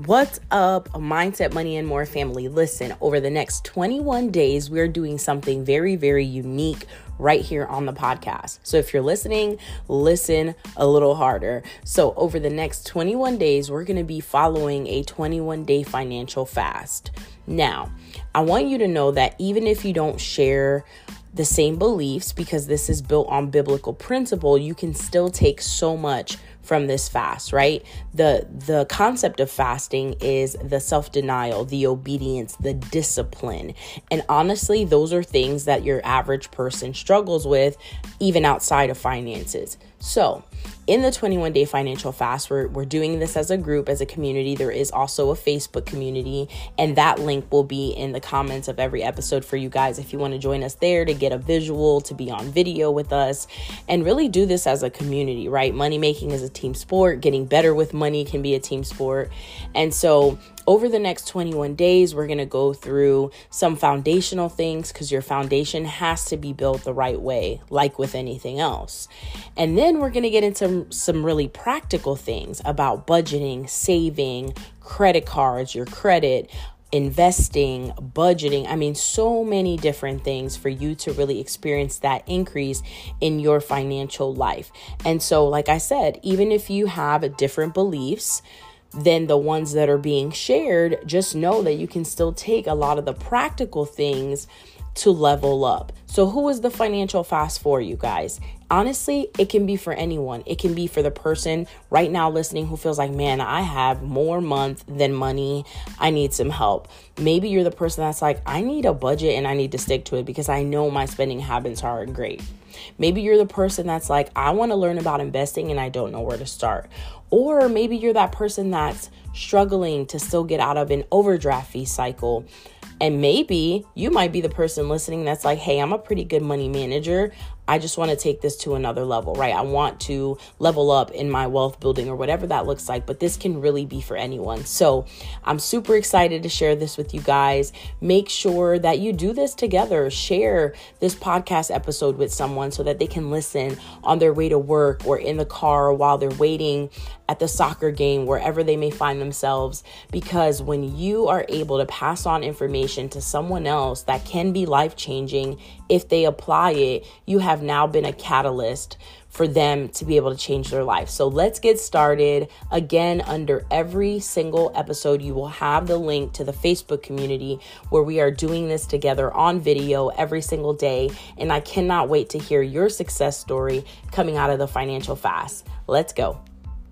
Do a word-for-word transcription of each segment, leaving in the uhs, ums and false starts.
What's up, Mindset, Money, and More family? Listen, over the next twenty-one days, we're doing something very, very unique right here on the podcast. So if you're listening, listen a little harder. So over the next twenty-one days, we're going to be following a twenty-one day financial fast. Now, I want you to know that even if you don't share the same beliefs, because this is built on biblical principle, you can still take so much from this fast, right? The the concept of fasting is the self-denial, the obedience, the discipline. And honestly, those are things that your average person struggles with, even outside of finances. So in the twenty-one day financial fast, we're, we're doing this as a group, as a community. There is also a Facebook community, and that link will be in the comments of every episode for you guys if you want to join us there to get a visual, to be on video with us, and really do this as a community, right? Money making is a team sport. Getting better with money can be a team sport. And so over the next twenty-one days, we're going to go through some foundational things, because your foundation has to be built the right way, like with anything else. And then we're going to get into some really practical things about budgeting, saving, credit cards, your credit, investing, budgeting. I mean, so many different things for you to really experience that increase in your financial life. And so, like I said, even if you have different beliefs than the ones that are being shared, just know that you can still take a lot of the practical things to level up. So who is the financial fast for, you guys? Honestly, it can be for anyone. It can be for the person right now listening who feels like, man, I have more month than money. I need some help. Maybe you're the person that's like, I need a budget and I need to stick to it because I know my spending habits aren't great. Maybe you're the person that's like, I want to learn about investing and I don't know where to start. Or maybe you're that person that's struggling to still get out of an overdraft fee cycle. And maybe you might be the person listening that's like, hey, I'm a pretty good money manager. I just want to take this to another level, right? I want to level up in my wealth building or whatever that looks like, but this can really be for anyone. So I'm super excited to share this with you guys. Make sure that you do this together. Share this podcast episode with someone so that they can listen on their way to work or in the car while they're waiting at the soccer game, wherever they may find themselves. Because when you are able to pass on information to someone else that can be life-changing, if they apply it, you have now been a catalyst for them to be able to change their life. So let's get started. Again, under every single episode, you will have the link to the Facebook community where we are doing this together on video every single day. And I cannot wait to hear your success story coming out of the financial fast. Let's go.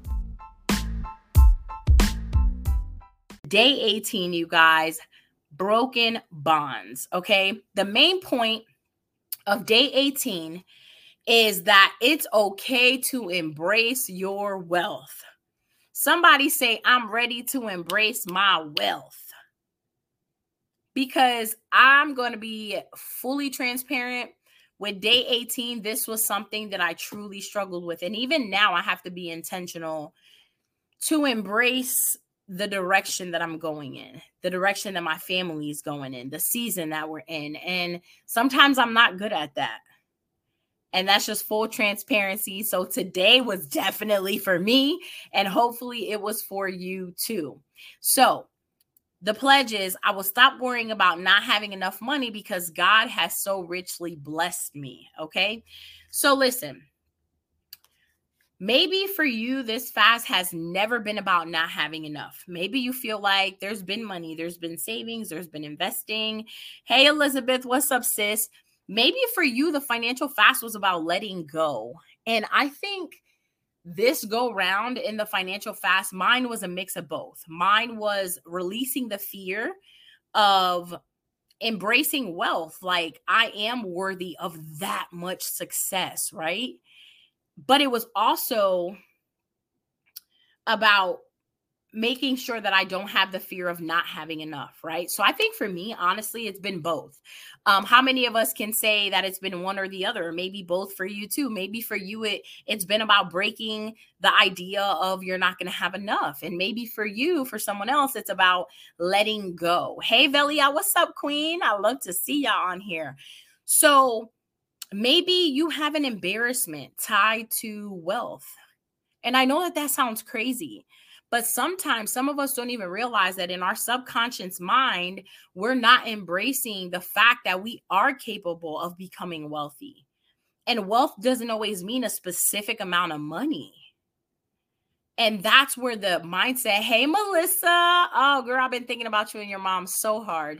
Day eighteen, you guys, broken bonds. Okay. The main point of day eighteen is that it's okay to embrace your wealth. Somebody say, I'm ready to embrace my wealth. Because I'm going to be fully transparent. With day eighteen, this was something that I truly struggled with. And even now I have to be intentional to embrace the direction that I'm going in, the direction that my family is going in, the season that we're in. And sometimes I'm not good at that. And that's just full transparency. So today was definitely for me, and hopefully it was for you too. So the pledge is I will stop worrying about not having enough money because God has so richly blessed me. Okay. So listen, maybe for you, this fast has never been about not having enough. Maybe you feel like there's been money, there's been savings, there's been investing. Hey, Elizabeth, what's up, sis? Maybe for you, the financial fast was about letting go. And I think this go round in the financial fast, mine was a mix of both. Mine was releasing the fear of embracing wealth. Like, I am worthy of that much success, right? But it was also about making sure that I don't have the fear of not having enough, right? So I think for me, honestly, it's been both. Um, how many of us can say that it's been one or the other? Maybe both for you too. Maybe for you, it, it's been about breaking the idea of you're not going to have enough. And maybe for you, for someone else, it's about letting go. Hey, Velia, what's up, queen? I love to see y'all on here. So maybe you have an embarrassment tied to wealth. And I know that that sounds crazy, But sometimes some of us don't even realize that in our subconscious mind, we're not embracing the fact that we are capable of becoming wealthy. And wealth doesn't always mean a specific amount of money. And that's where the mindset, hey, Melissa, oh, girl, I've been thinking about you and your mom so hard.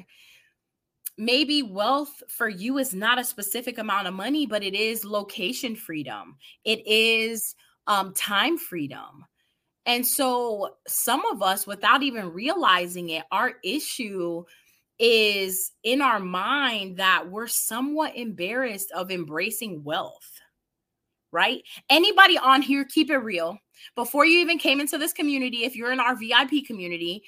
Maybe wealth for you is not a specific amount of money, but it is location freedom. It is um, time freedom. And so some of us, without even realizing it, our issue is in our mind that we're somewhat embarrassed of embracing wealth, right? Anybody on here, keep it real. Before you even came into this community, if you're in our V I P community,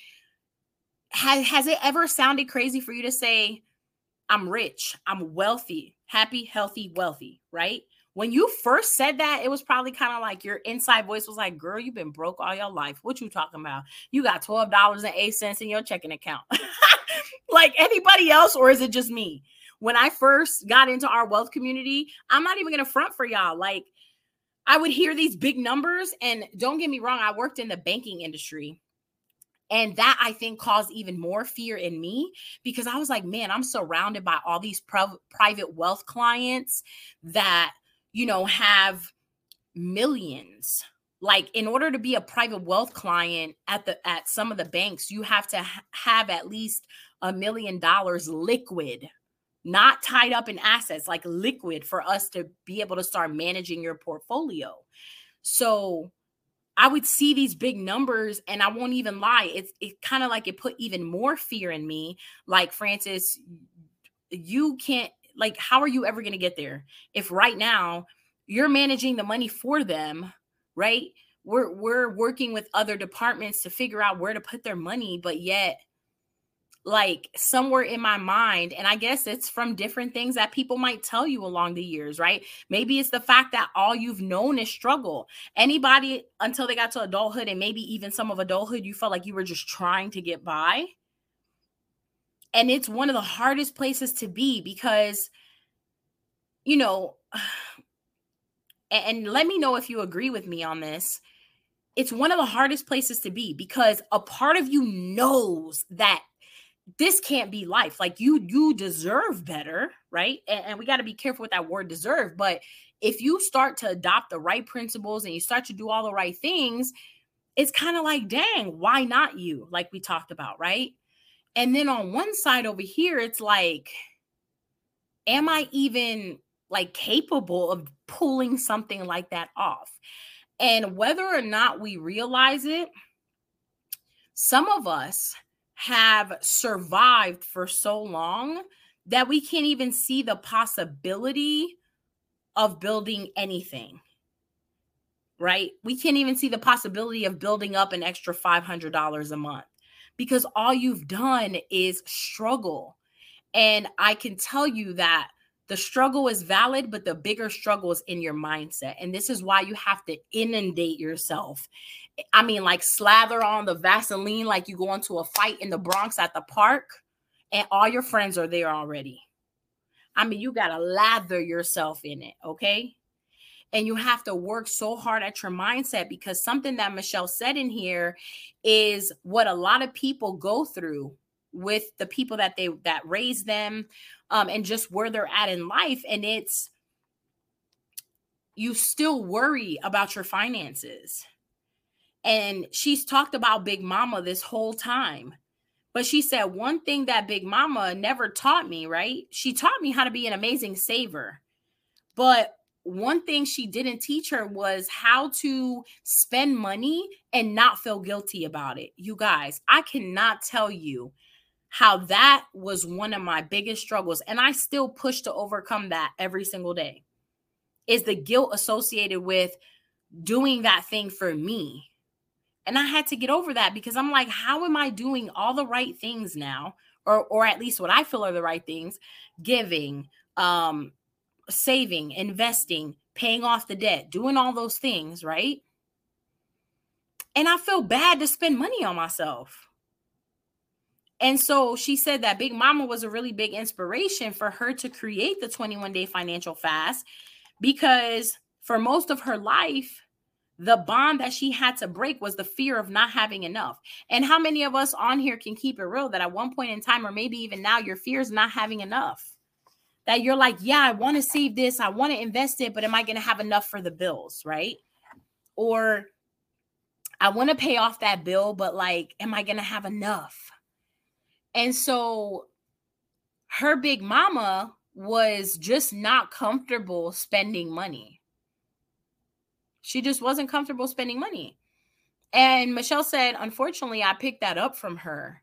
has, has it ever sounded crazy for you to say, I'm rich, I'm wealthy, happy, healthy, wealthy, right? When you first said that, it was probably kind of like your inside voice was like, girl, you've been broke all your life. What you talking about? You got twelve dollars and eight cents in your checking account. Like anybody else, or is it just me? When I first got into our wealth community, I'm not even going to front for y'all. Like I would hear these big numbers, and don't get me wrong, I worked in the banking industry. And that, I think, caused even more fear in me because I was like, man, I'm surrounded by all these prv- private wealth clients that, you know, have millions. Like in order to be a private wealth client at the at some of the banks, you have to ha- have at least a million dollars liquid, not tied up in assets, like liquid for us to be able to start managing your portfolio. So I would see these big numbers and I won't even lie. It's it kind of like it put even more fear in me. Like, Francis, you can't, like, how are you ever going to get there? If right now you're managing the money for them, right? We're, we're working with other departments to figure out where to put their money, but yet like somewhere in my mind, and I guess it's from different things that people might tell you along the years, right? Maybe it's the fact that all you've known is struggle. Anybody until they got to adulthood, and maybe even some of adulthood, you felt like you were just trying to get by. And it's one of the hardest places to be because, you know, and, and let me know if you agree with me on this. It's one of the hardest places to be because a part of you knows that this can't be life. Like you, you deserve better, right? And, and we got to be careful with that word deserve. But if you start to adopt the right principles and you start to do all the right things, it's kind of like, dang, why not you? Like we talked about, right? And then on one side over here, it's like, am I even like capable of pulling something like that off? And whether or not we realize it, some of us have survived for so long that we can't even see the possibility of building anything, right? We can't even see the possibility of building up an extra five hundred dollars a month because all you've done is struggle. And I can tell you that the struggle is valid, but the bigger struggle is in your mindset. And this is why you have to inundate yourself. I mean, like slather on the Vaseline like you go into a fight in the Bronx at the park and all your friends are there already. I mean, you got to lather yourself in it, okay? And you have to work so hard at your mindset because something that Michelle said in here is what a lot of people go through with the people that they that raise them um, and just where they're at in life. And it's, you still worry about your finances. And she's talked about Big Mama this whole time. But she said one thing that Big Mama never taught me, right? She taught me how to be an amazing saver. But one thing she didn't teach her was how to spend money and not feel guilty about it. You guys, I cannot tell you how that was one of my biggest struggles. And I still push to overcome that every single day. Is the guilt associated with doing that thing for me. And I had to get over that because I'm like, how am I doing all the right things now? Or, or at least what I feel are the right things, giving, um, saving, investing, paying off the debt, doing all those things, right? And I feel bad to spend money on myself. And so she said that Big Mama was a really big inspiration for her to create the twenty-one day financial fast because for most of her life, The bond that she had to break was the fear of not having enough. And how many of us on here can keep it real that at one point in time, or maybe even now, your fear is not having enough? That you're like, yeah, I want to save this, I want to invest it, but am I going to have enough for the bills, right? Or I want to pay off that bill, but like, am I going to have enough? And so her big mama was just not comfortable spending money. She just wasn't comfortable spending money. And Michelle said, unfortunately, I picked that up from her.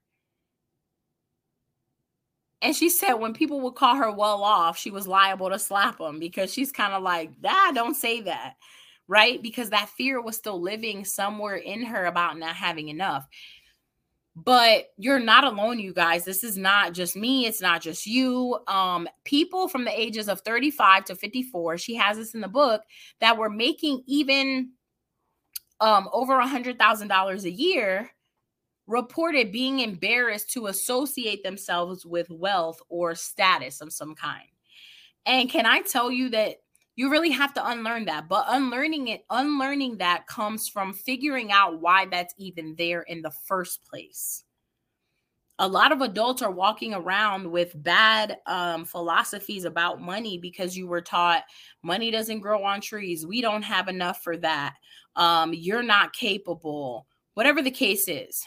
And she said when people would call her well off, she was liable to slap them because she's kind of like, ah, don't say that, right? Because that fear was still living somewhere in her about not having enough. But you're not alone, you guys. This is not just me. It's not just you. Um, people from the ages of thirty-five to fifty-four, she has this in the book, that were making even um, over one hundred thousand dollars a year, reported being embarrassed to associate themselves with wealth or status of some kind. And can I tell you that you really have to unlearn that? But unlearning it, unlearning that comes from figuring out why that's even there in the first place. A lot of adults are walking around with bad um, philosophies about money because you were taught money doesn't grow on trees. We don't have enough for that. Um, you're not capable, whatever the case is.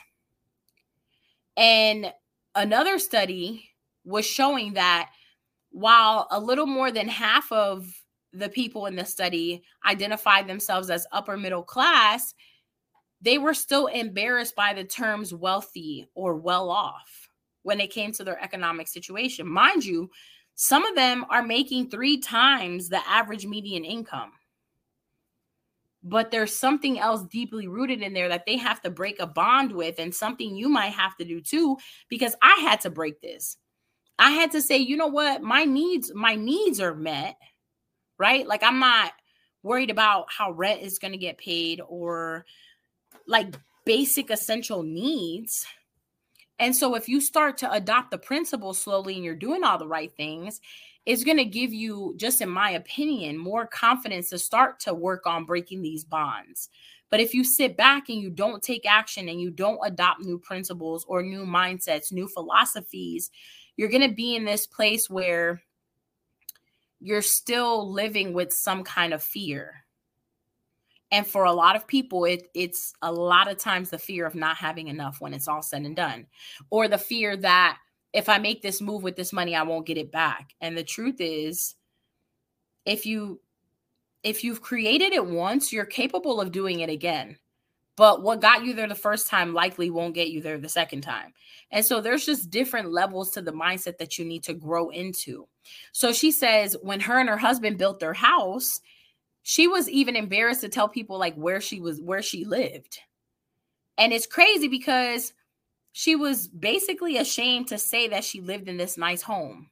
And another study was showing that while a little more than half of the people in the study identified themselves as upper middle class, they were still embarrassed by the terms wealthy or well off when it came to their economic situation. Mind you, some of them are making three times the average median income. But there's something else deeply rooted in there that they have to break a bond with, and something you might have to do too, because I had to break this. I had to say, you know what? My needs, my needs are met, right? Like I'm not worried about how rent is going to get paid or like basic essential needs. And so if you start to adopt the principle slowly and you're doing all the right things, it's going to give you, just in my opinion, more confidence to start to work on breaking these bonds. But if you sit back and you don't take action and you don't adopt new principles or new mindsets, new philosophies, you're going to be in this place where you're still living with some kind of fear. And for a lot of people, it, it's a lot of times the fear of not having enough when it's all said and done, or the fear that if I make this move with this money, I won't get it back. And the truth is, if you, if you've created it once, you're capable of doing it again. But what got you there the first time likely won't get you there the second time. And so there's just different levels to the mindset that you need to grow into. So she says when her and her husband built their house, she was even embarrassed to tell people like where she was, where she lived. And it's crazy because she was basically ashamed to say that she lived in this nice home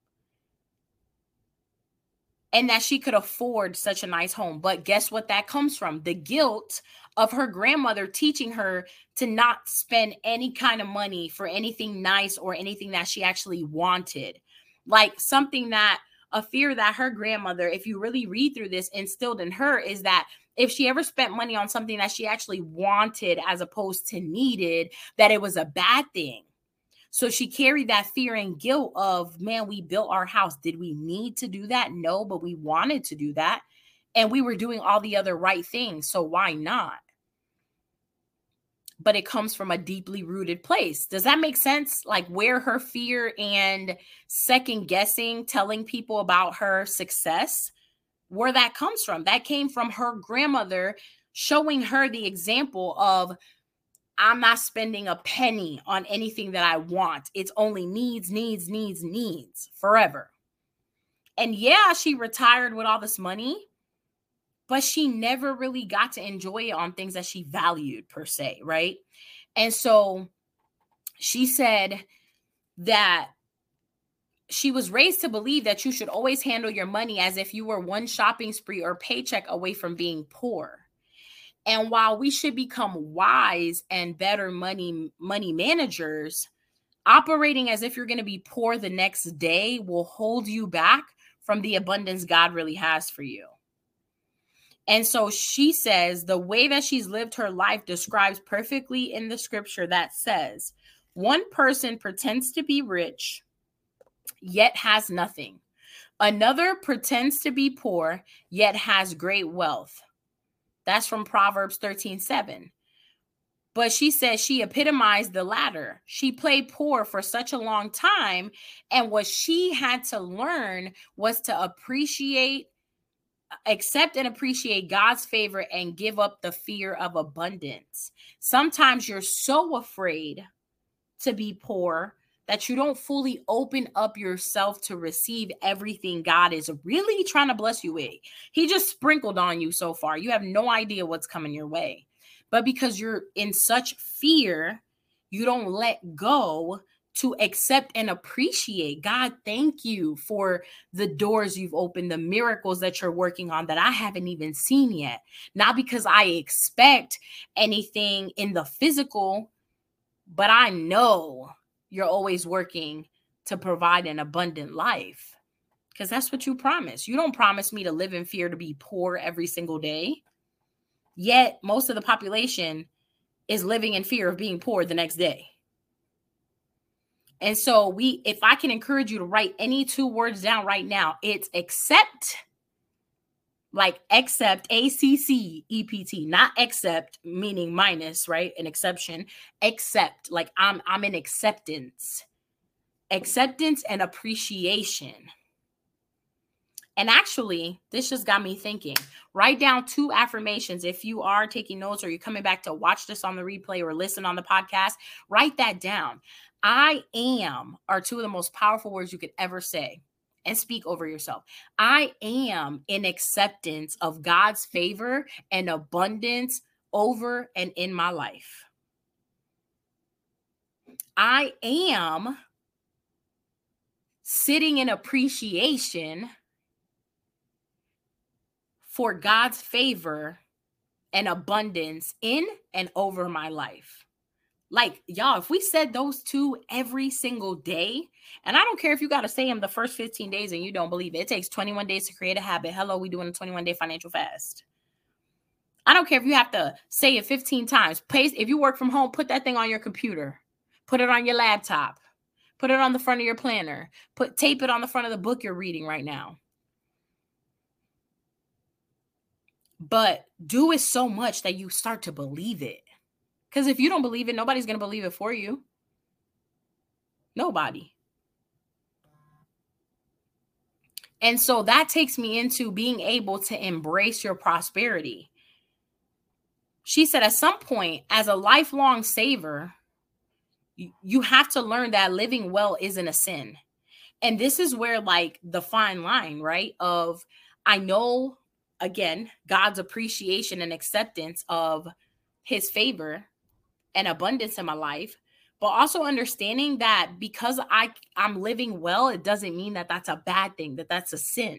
and that she could afford such a nice home. But guess what that comes from? The guilt of her grandmother teaching her to not spend any kind of money for anything nice or anything that she actually wanted. Like something that a fear that her grandmother, if you really read through this, instilled in her is that if she ever spent money on something that she actually wanted as opposed to needed, that it was a bad thing. So she carried that fear and guilt of, man, we built our house. Did we need to do that? No, but we wanted to do that. And we were doing all the other right things. So why not? But it comes from a deeply rooted place. Does that make sense? Like where her fear and second guessing, telling people about her success, where that comes from. That came from her grandmother showing her the example of, I'm not spending a penny on anything that I want. It's only needs, needs, needs, needs forever. And yeah, she retired with all this money, but she never really got to enjoy it on things that she valued per se, right? And so she said that she was raised to believe that you should always handle your money as if you were one shopping spree or paycheck away from being poor. And while we should become wise and better money, money managers, operating as if you're going to be poor the next day will hold you back from the abundance God really has for you. And so she says the way that she's lived her life describes perfectly in the scripture that says, one person pretends to be rich, yet has nothing. Another pretends to be poor, yet has great wealth. That's from Proverbs thirteen seven. But she says she epitomized the latter. She played poor for such a long time. And what she had to learn was to appreciate, accept and appreciate God's favor and give up the fear of abundance. Sometimes you're so afraid to be poor that you don't fully open up yourself to receive everything God is really trying to bless you with. He just sprinkled on you so far. You have no idea what's coming your way. But because you're in such fear, you don't let go to accept and appreciate. God, thank you for the doors you've opened, the miracles that you're working on that I haven't even seen yet. Not because I expect anything in the physical, but I know you're always working to provide an abundant life, because that's what you promise. You don't promise me to live in fear to be poor every single day. Yet most of the population is living in fear of being poor the next day. And so we, if I can encourage you to write any two words down right now, it's accept, like accept, A C C E P T, not accept meaning minus, right? An exception. Accept, like I'm, I'm in acceptance, acceptance and appreciation. And actually, this just got me thinking. Write down two affirmations. If you are taking notes or you're coming back to watch this on the replay or listen on the podcast, write that down. I am are two of the most powerful words you could ever say, and speak over yourself. I am in acceptance of God's favor and abundance over and in my life. I am sitting in appreciation for God's favor and abundance in and over my life. Like, y'all, if we said those two every single day, and I don't care if you got to say them the first fifteen days and you don't believe it. It takes twenty-one days to create a habit. Hello, we doing a twenty-one day financial fast. I don't care if you have to say it fifteen times. Paste, if you work from home, put that thing on your computer. Put it on your laptop. Put it on the front of your planner. Put tape it on the front of the book you're reading right now. But do it so much that you start to believe it. Because if you don't believe it, nobody's going to believe it for you. Nobody. And so that takes me into being able to embrace your prosperity. She said at some point, as a lifelong saver, you, you have to learn that living well isn't a sin. And this is where, like, the fine line, right? Of, I know, again, God's appreciation and acceptance of his favor and abundance in my life, but also understanding that because I, I'm living well, it doesn't mean that that's a bad thing, that that's a sin.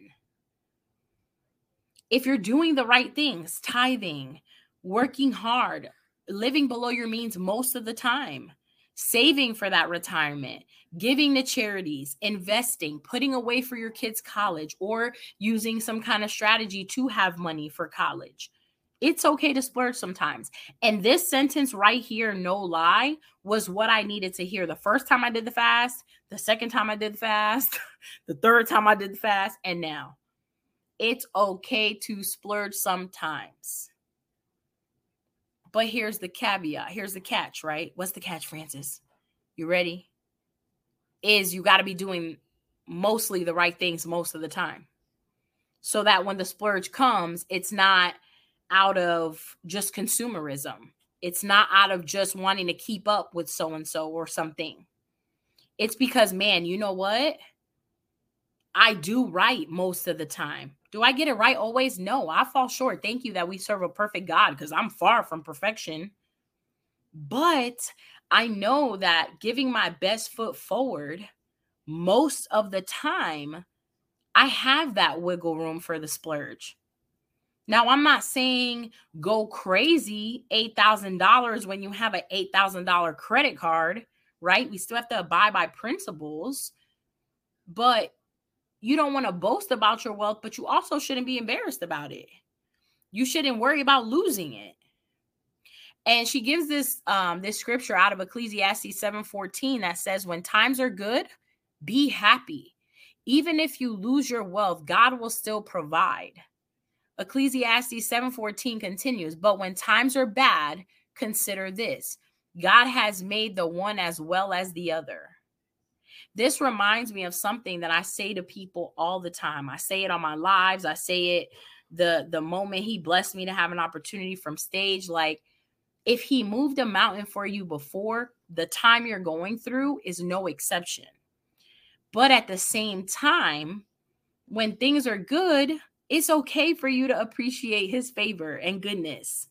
If you're doing the right things, tithing, working hard, living below your means most of the time, saving for that retirement, giving to charities, investing, putting away for your kids' college, or using some kind of strategy to have money for college. It's okay to splurge sometimes. And this sentence right here, no lie, was what I needed to hear the first time I did the fast, the second time I did the fast, the third time I did the fast, and now. It's okay to splurge sometimes. But here's the caveat. Here's the catch, right? What's the catch, Francis? You ready? Is you got to be doing mostly the right things most of the time. So that when the splurge comes, it's not out of just consumerism. It's not out of just wanting to keep up with so-and-so or something. It's because, man, you know what? I do right most of the time. Do I get it right always? No, I fall short. Thank you that we serve a perfect God, because I'm far from perfection. But I know that giving my best foot forward most of the time, I have that wiggle room for the splurge. Now, I'm not saying go crazy eight thousand dollars when you have an eight thousand dollars credit card, right? We still have to abide by principles, but you don't want to boast about your wealth, but you also shouldn't be embarrassed about it. you shouldn't worry about losing it. And she gives this um this scripture out of Ecclesiastes seven fourteen that says, when times are good, be happy. Even if you lose your wealth, God will still provide. Ecclesiastes seven fourteen continues, but when times are bad, consider this: God has made the one as well as the other. This reminds me of something that I say to people all the time. I say it on my lives. I say it the the moment he blessed me to have an opportunity from stage. Like, if he moved a mountain for you before, the time you're going through is no exception. But at the same time, when things are good, it's okay for you to appreciate his favor and goodness.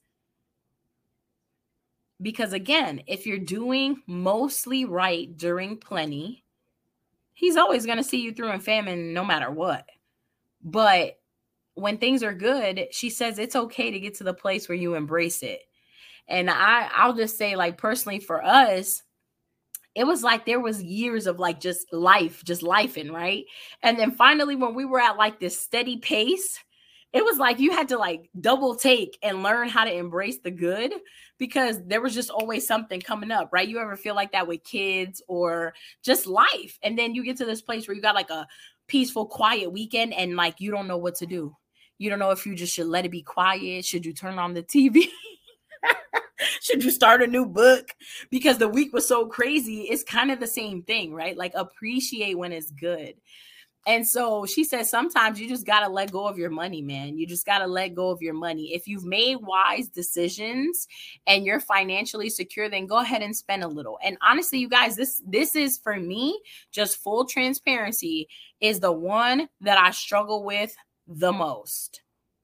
Because again, if you're doing mostly right during plenty, he's always going to see you through in famine no matter what. But when things are good, she says it's okay to get to the place where you embrace it. And I, I'll just say, like, personally for us, it was like there was years of like just life, just lifing, right? And then finally, when we were at like this steady pace, it was like you had to like double take and learn how to embrace the good, because there was just always something coming up, right? You ever feel like that with kids or just life? And then you get to this place where you got like a peaceful, quiet weekend and like you don't know what to do. You don't know if you just should let it be quiet. Should you turn on the T V? Should you start a new book? Because the week was so crazy. It's kind of the same thing, right? Like, appreciate when it's good. And so she says, sometimes you just got to let go of your money, man. You just got to let go of your money. If you've made wise decisions and you're financially secure, then go ahead and spend a little. And honestly, you guys, this, this is for me, just full transparency, is the one that I struggle with the most.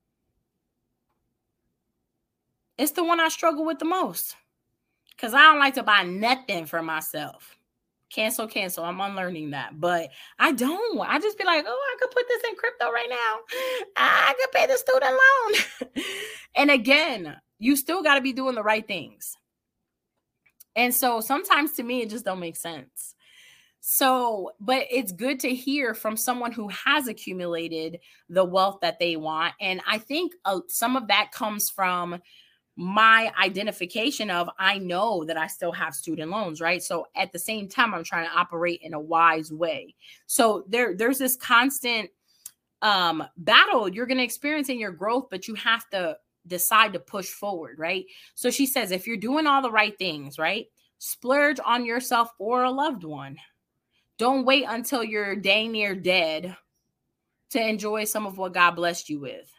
It's the one I struggle with the most, because I don't like to buy nothing for myself. Cancel, cancel. I'm unlearning that. But I don't. I just be like, oh, I could put this in crypto right now. I could pay the student loan. And again, you still got to be doing the right things. And so sometimes to me, it just don't make sense. So, but it's good to hear from someone who has accumulated the wealth that they want. And I think uh, some of that comes from my identification of, I know that I still have student loans, right? So at the same time, I'm trying to operate in a wise way. So there, there's this constant um, battle you're going to experience in your growth, but you have to decide to push forward, right? So she says, if you're doing all the right things, right, splurge on yourself or a loved one. Don't wait until you're dang near dead to enjoy some of what God blessed you with.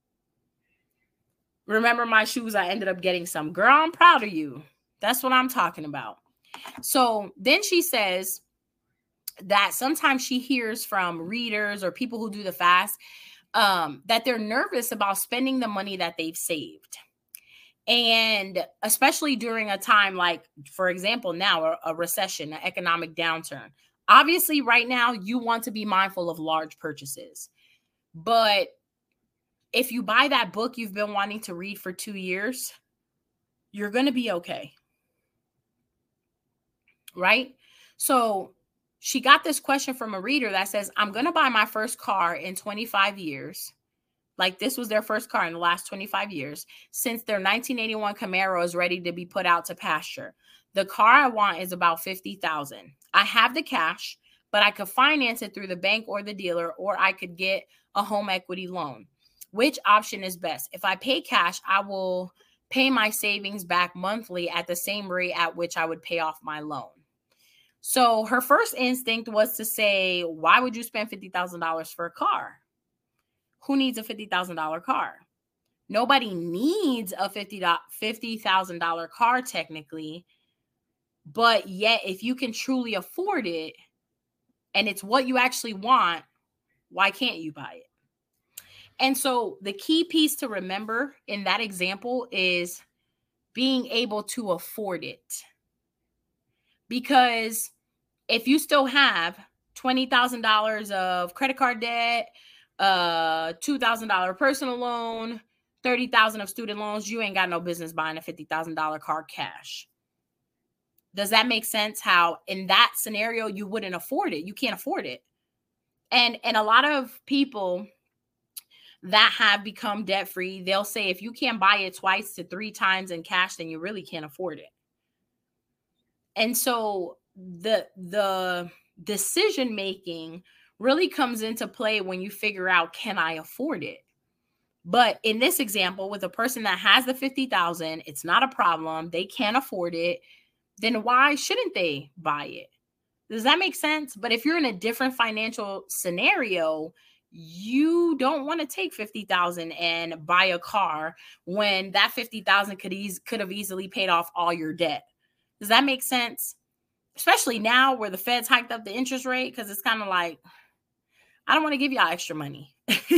Remember my shoes? I ended up getting some. Girl, I'm proud of you. That's what I'm talking about. So then she says that sometimes she hears from readers or people who do the fast um, that they're nervous about spending the money that they've saved. And especially during a time like, for example, now a, a recession, an economic downturn. Obviously, right now, you want to be mindful of large purchases. But if you buy that book you've been wanting to read for two years, you're going to be okay. Right? So she got this question from a reader that says, I'm going to buy my first car in twenty-five years. Like, this was their first car in the last twenty-five years, since their nineteen eighty-one Camaro is ready to be put out to pasture. The car I want is about fifty thousand dollars. I have the cash, but I could finance it through the bank or the dealer, or I could get a home equity loan. Which option is best? If I pay cash, I will pay my savings back monthly at the same rate at which I would pay off my loan. So her first instinct was to say, why would you spend fifty thousand dollars for a car? Who needs a fifty thousand dollars car? Nobody needs a fifty thousand dollars car technically, but yet if you can truly afford it and it's what you actually want, why can't you buy it? And so the key piece to remember in that example is being able to afford it. Because if you still have twenty thousand dollars of credit card debt, uh, two thousand dollars personal loan, thirty thousand dollars of student loans, you ain't got no business buying a fifty thousand dollars car cash. Does that make sense? How in that scenario, you wouldn't afford it. You can't afford it. And, and a lot of people that have become debt free, they'll say if you can't buy it twice to three times in cash, then you really can't afford it. And so the the decision making really comes into play when you figure out, can I afford it? But in this example, with a person that has the fifty thousand, it's not a problem, they can't afford it, then why shouldn't they buy it? Does that make sense? But if you're in a different financial scenario, you don't want to take fifty thousand and buy a car when that fifty thousand could eas- could have easily paid off all your debt. Does that make sense? Especially now where the Feds hiked up the interest rate, because it's kind of like, I don't want to give y'all extra money.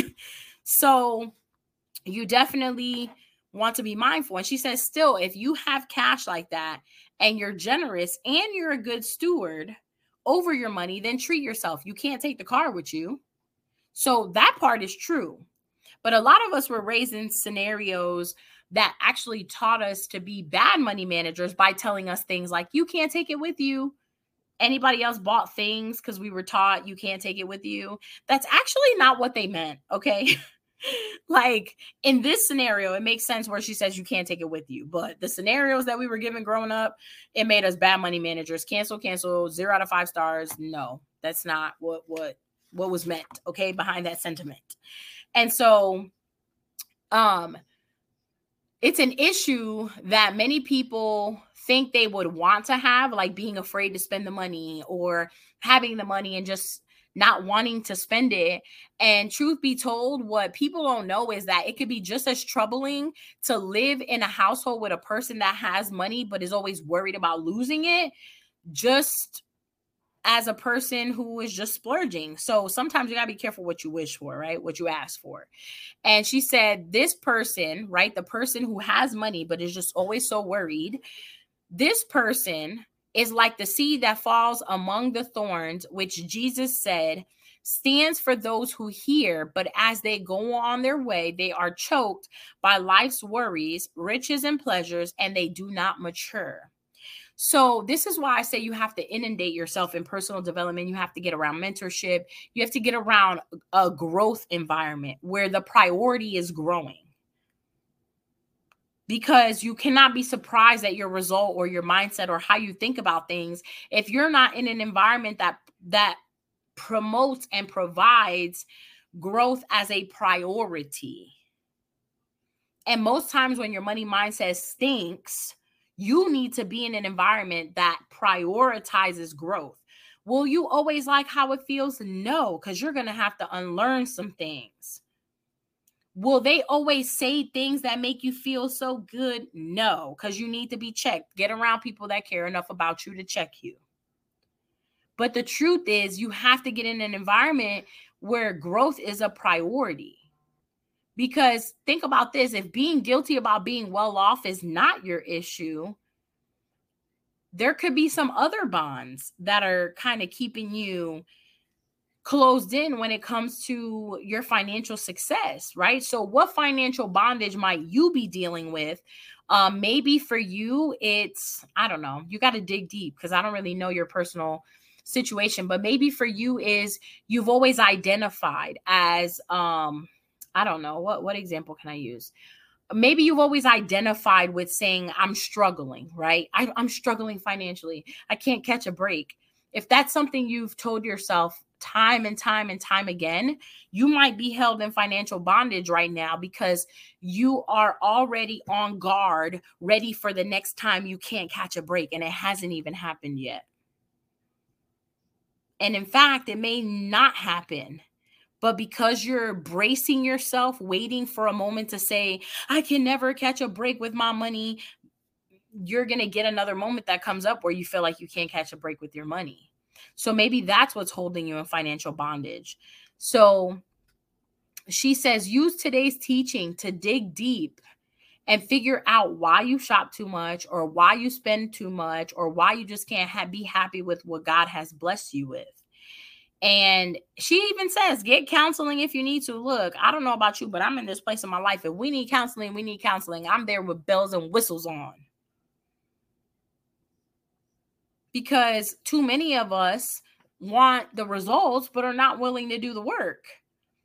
So you definitely want to be mindful. And she says, still, if you have cash like that and you're generous and you're a good steward over your money, then treat yourself. You can't take the car with you. So that part is true. But a lot of us were raised in scenarios that actually taught us to be bad money managers by telling us things like, you can't take it with you. Anybody else bought things because we were taught you can't take it with you. That's actually not what they meant, okay? Like in this scenario, it makes sense where she says you can't take it with you. But the scenarios that we were given growing up, it made us bad money managers. Cancel, cancel, zero out of five stars. No, that's not what what what was meant, okay, behind that sentiment. And so um it's an issue that many people think they would want to have, like being afraid to spend the money or having the money and just not wanting to spend it. And truth be told, what people don't know is that it could be just as troubling to live in a household with a person that has money but is always worried about losing it, just as a person who is just splurging. So sometimes you gotta be careful what you wish for, right? What you ask for. And she said, this person, right? The person who has money, but is just always so worried. This person is like the seed that falls among the thorns, which Jesus said stands for those who hear, but as they go on their way, they are choked by life's worries, riches, and pleasures, and they do not mature. So this is why I say you have to inundate yourself in personal development. You have to get around mentorship. You have to get around a growth environment where the priority is growing. Because you cannot be surprised at your result or your mindset or how you think about things if you're not in an environment that that promotes and provides growth as a priority. And most times when your money mindset stinks, you need to be in an environment that prioritizes growth. Will you always like how it feels? No, because you're going to have to unlearn some things. Will they always say things that make you feel so good? No, because you need to be checked. Get around people that care enough about you to check you. But the truth is, you have to get in an environment where growth is a priority. Because think about this, if being guilty about being well off is not your issue, there could be some other bonds that are kind of keeping you closed in when it comes to your financial success, right? So what financial bondage might you be dealing with? Um, maybe for you, it's, I don't know, you got to dig deep because I don't really know your personal situation, but maybe for you is you've always identified as, um, I don't know, what, what example can I use? Maybe you've always identified with saying, I'm struggling, right? I, I'm struggling financially. I can't catch a break. If that's something you've told yourself time and time and time again, you might be held in financial bondage right now because you are already on guard, ready for the next time you can't catch a break, and it hasn't even happened yet. And in fact, it may not happen. But because you're bracing yourself, waiting for a moment to say, I can never catch a break with my money, you're going to get another moment that comes up where you feel like you can't catch a break with your money. So maybe that's what's holding you in financial bondage. So she says, use today's teaching to dig deep and figure out why you shop too much or why you spend too much or why you just can't ha- be happy with what God has blessed you with. And she even says, get counseling if you need to. Look, I don't know about you, but I'm in this place in my life. If we need counseling, we need counseling. I'm there with bells and whistles on. Because too many of us want the results, but are not willing to do the work.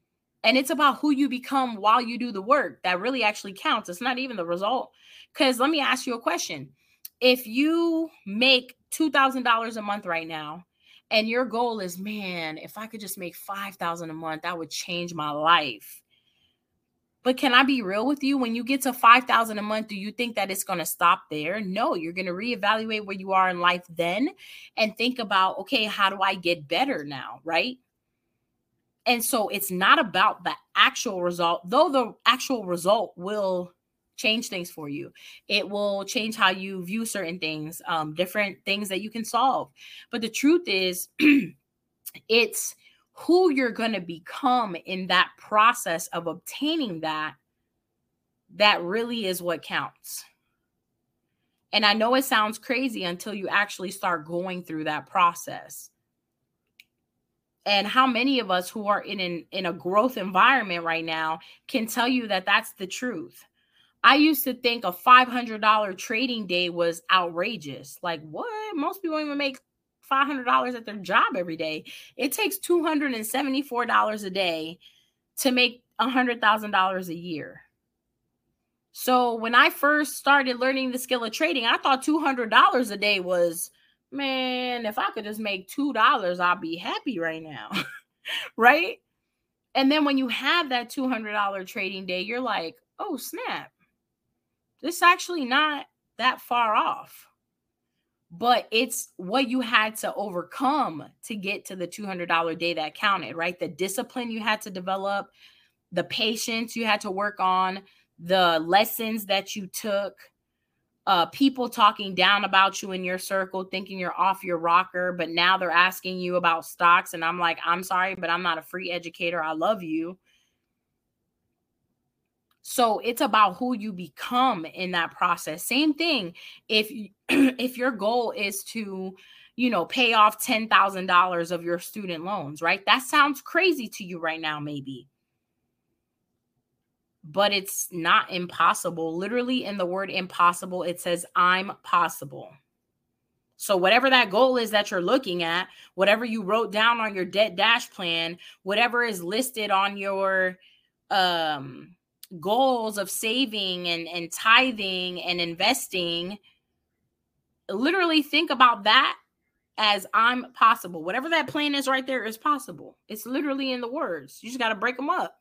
And it's about who you become while you do the work that really actually counts. It's not even the result. Because let me ask you a question. If you make two thousand dollars a month right now, and your goal is, man, if I could just make five thousand dollars a month, that would change my life. But can I be real with you? When you get to five thousand dollars a month, do you think that it's going to stop there? No, you're going to reevaluate where you are in life then and think about, okay, how do I get better now, right? And so it's not about the actual result, though the actual result will change things for you. It will change how you view certain things, um, different things that you can solve. But the truth is, it's who you're going to become in that process of obtaining that, that really is what counts. And I know it sounds crazy until you actually start going through that process. And how many of us who are in an, in a growth environment right now can tell you that that's the truth? I used to think a five hundred dollars trading day was outrageous. Like, what? Most people don't even make five hundred dollars at their job every day. It takes two hundred seventy-four dollars a day to make one hundred thousand dollars a year. So when I first started learning the skill of trading, I thought two hundred dollars a day was, man, if I could just make two dollars, I'd be happy right now. Right? And then when you have that two hundred dollars trading day, you're like, oh, snap. This is actually not that far off. But it's what you had to overcome to get to the two hundred dollars day that counted, right? The discipline you had to develop, the patience you had to work on, the lessons that you took, uh, people talking down about you in your circle, thinking you're off your rocker, but now they're asking you about stocks. And I'm like, I'm sorry, but I'm not a free educator. I love you. So it's about who you become in that process. Same thing. If if your goal is to, you know, pay off ten thousand dollars of your student loans, right? That sounds crazy to you right now, maybe. But it's not impossible. Literally in the word impossible, it says I'm possible. So whatever that goal is that you're looking at, whatever you wrote down on your debt dash plan, whatever is listed on your um goals of saving and, and tithing and investing, literally think about that as I'm possible. Whatever that plan is right there is possible. It's literally in the words. You just got to break them up.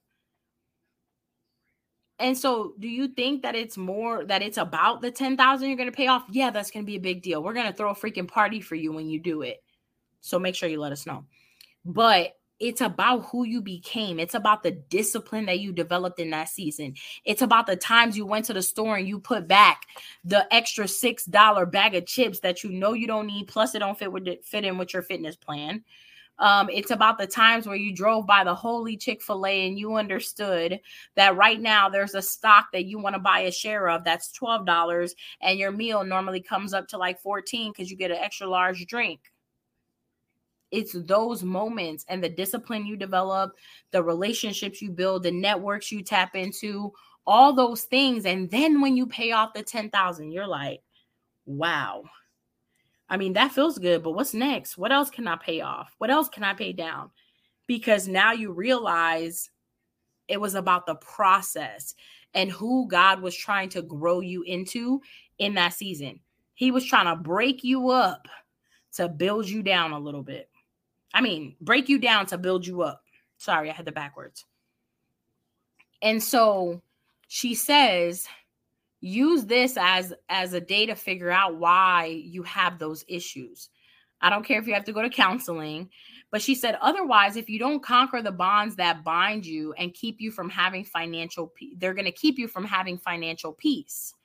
And so do you think that it's more that it's about the ten thousand you're going to pay off? Yeah, that's going to be a big deal. We're going to throw a freaking party for you when you do it. So make sure you let us know. But it's about who you became. It's about the discipline that you developed in that season. It's about the times you went to the store and you put back the extra six dollars bag of chips that you know you don't need, plus it don't fit with it, fit in with your fitness plan. Um, it's about the times where you drove by the holy Chick-fil-A and you understood that right now there's a stock that you want to buy a share of that's twelve dollars and your meal normally comes up to like fourteen dollars because you get an extra large drink. It's those moments and the discipline you develop, the relationships you build, the networks you tap into, all those things. And then when you pay off the ten thousand, you're like, wow. I mean, that feels good, but what's next? What else can I pay off? What else can I pay down? Because now you realize it was about the process and who God was trying to grow you into in that season. He was trying to break you up to build you down a little bit. I mean, break you down to build you up. Sorry, I had the backwards. And so she says, use this as, as a day to figure out why you have those issues. I don't care if you have to go to counseling, but she said, otherwise, if you don't conquer the bonds that bind you and keep you from having financial peace, they're going to keep you from having financial peace.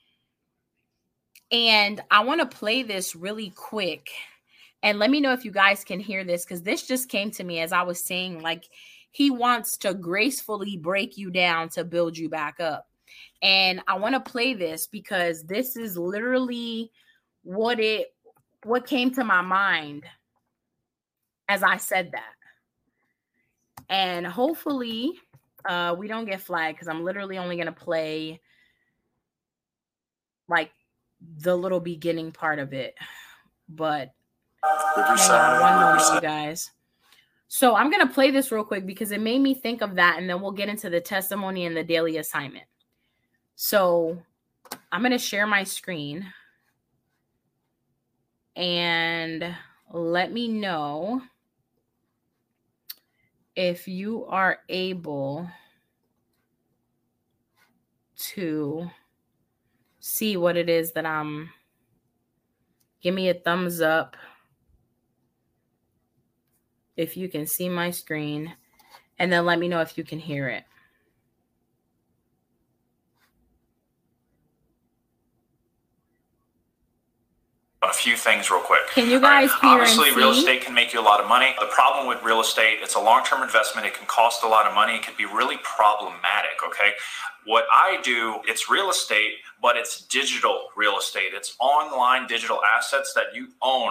And I want to play this really quick. And let me know if you guys can hear this, because this just came to me as I was saying, like, he wants to gracefully break you down to build you back up. And I want to play this because this is literally what it, what came to my mind as I said that. And hopefully uh, we don't get flagged because I'm literally only going to play like the little beginning part of it. But hang on one moment, you guys. So I'm going to play this real quick because it made me think of that, and then we'll get into the testimony and the daily assignment. So I'm going to share my screen and let me know if you are able to see what it is that I'm. Give me a thumbs up if you can see my screen, and then let me know if you can hear it. A few things real quick. Can you guys right. hear Obviously, and real see? estate can make you a lot of money. The problem with real estate, it's a long-term investment. It can cost a lot of money. It can be really problematic, okay? What I do, it's real estate, but it's digital real estate. It's online digital assets that you own.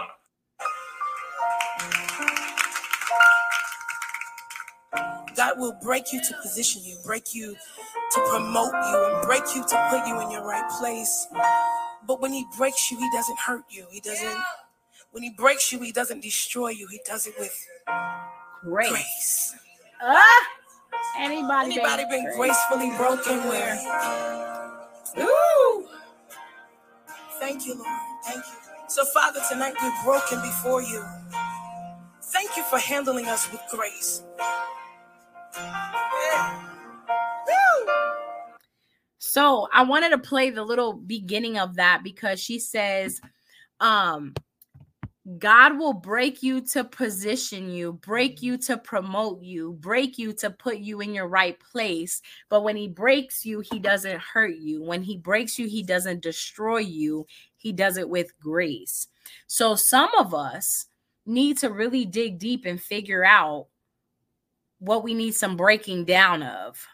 God will break you to position you, break you to promote you, and break you to put you in your right place. But when he breaks you, he doesn't hurt you. He doesn't, when he breaks you, he doesn't destroy you. He does it with grace. grace. Ah, anybody, Anybody been, been gracefully broken where? Ooh. Thank you, Lord. Thank you. So, Father, tonight we're broken before you. Thank you for handling us with grace. Yeah. So I wanted to play the little beginning of that because she says, um, God will break you to position you, break you to promote you, break you to put you in your right place. But when he breaks you, he doesn't hurt you. When he breaks you, he doesn't destroy you. He does it with grace. So some of us need to really dig deep and figure out what we need some breaking down of.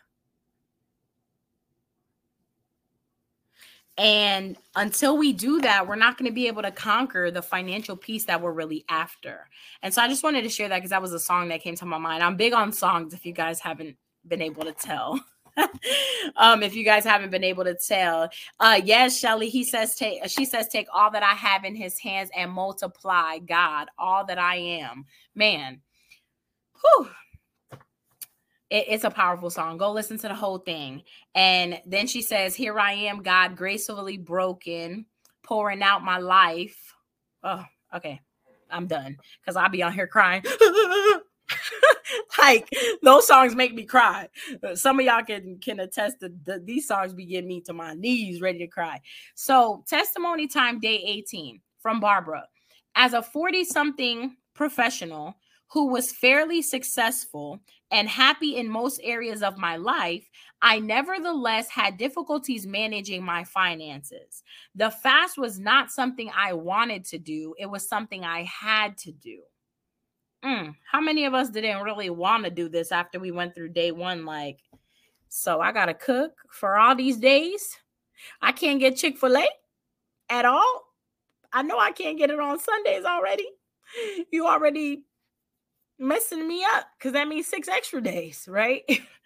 And until we do that, we're not going to be able to conquer the financial piece that we're really after. And so I just wanted to share that because that was a song that came to my mind. I'm big on songs, if you guys haven't been able to tell. um, if you guys haven't been able to tell. Uh, yes, Shelly, he says, take, she says, take all that I have in his hands and multiply, God, all that I am. Man, whew. It's a powerful song. Go listen to the whole thing. And then she says, here I am, God, gracefully broken, pouring out my life. Oh, okay. I'm done. Because I'll be on here crying. Like, those songs make me cry. Some of y'all can, can attest that the, these songs be getting me to my knees ready to cry. So, testimony time, day eighteen from Barbara. As a forty-something professional who was fairly successful and happy in most areas of my life, I nevertheless had difficulties managing my finances. The fast was not something I wanted to do. It was something I had to do. Mm, how many of us didn't really want to do this after we went through day one? Like, so I got to cook for all these days. I can't get Chick-fil-A at all. I know I can't get it on Sundays already. You already messing me up because that means six extra days, right?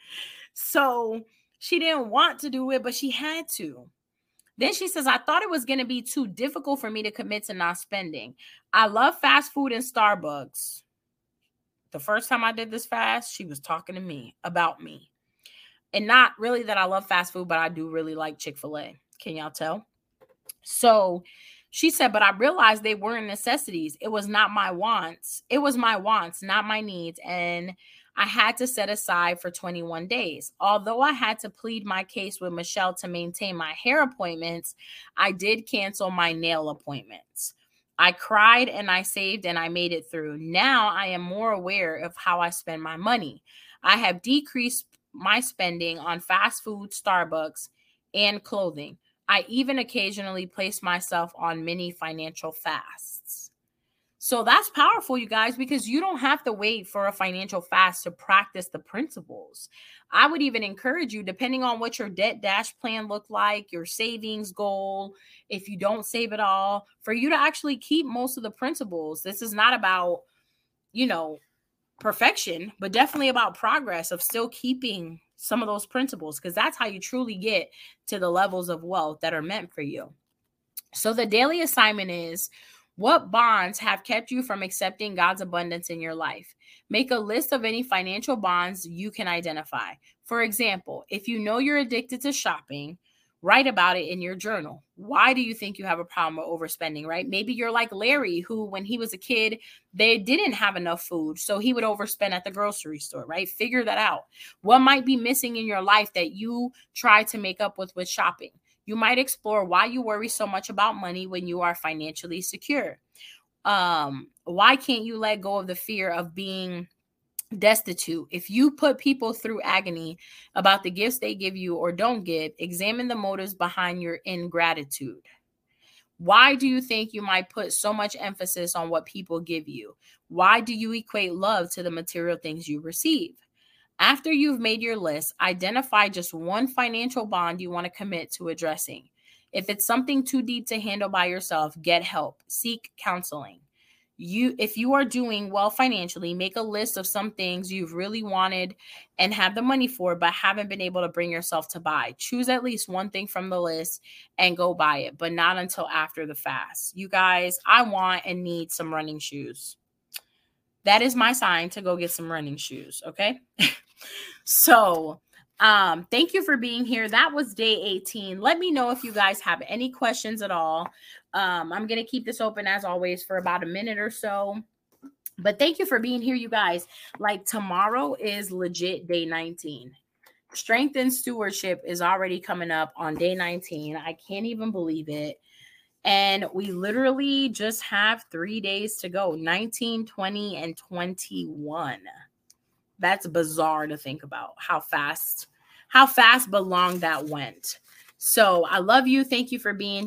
So she didn't want to do it, but she had to. Then she says, I thought it was going to be too difficult for me to commit to not spending. I love fast food and Starbucks. The first time I did this fast, she was talking to me about me. And not really that I love fast food, but I do really like Chick-fil-A. Can y'all tell? So she said, but I realized they weren't necessities. It was not my wants. It was my wants, not my needs. And I had to set aside for twenty-one days. Although I had to plead my case with Michelle to maintain my hair appointments, I did cancel my nail appointments. I cried and I saved and I made it through. Now I am more aware of how I spend my money. I have decreased my spending on fast food, Starbucks, and clothing. I even occasionally place myself on mini financial fasts. So that's powerful, you guys, because you don't have to wait for a financial fast to practice the principles. I would even encourage you, depending on what your debt dash plan look like, your savings goal, if you don't save it all, for you to actually keep most of the principles. This is not about, you know, perfection, but definitely about progress of still keeping some of those principles, because that's how you truly get to the levels of wealth that are meant for you. So the daily assignment is, What bonds have kept you from accepting God's abundance in your life? Make a list of any financial bonds you can identify. For example, if you know you're addicted to shopping, write about it in your journal. Why do you think you have a problem with overspending, right? Maybe you're like Larry, who when he was a kid, they didn't have enough food, so he would overspend at the grocery store, right? Figure that out. What might be missing in your life that you try to make up with with shopping? You might explore why you worry so much about money when you are financially secure. Um, why can't you let go of the fear of being destitute? If you put people through agony about the gifts they give you or don't give, examine the motives behind your ingratitude. Why do you think you might put so much emphasis on what people give you? Why do you equate love to the material things you receive? After you've made your list, identify just one financial bond you want to commit to addressing. If it's something too deep to handle by yourself, get help. Seek counseling. You, if you are doing well financially, make a list of some things you've really wanted and have the money for, but haven't been able to bring yourself to buy. Choose at least one thing from the list and go buy it, but not until after the fast. You guys, I want and need some running shoes. That is my sign to go get some running shoes, okay? So, um, thank you for being here. That was day eighteen. Let me know if you guys have any questions at all. Um, I'm going to keep this open as always for about a minute or so. But thank you for being here, you guys. Like tomorrow is legit day nineteen. Strength and Stewardship is already coming up on day nineteen. I can't even believe it. And we literally just have three days to go, nineteen, twenty, and twenty-one. That's bizarre to think about how fast, how fast but long that went. So I love you. Thank you for being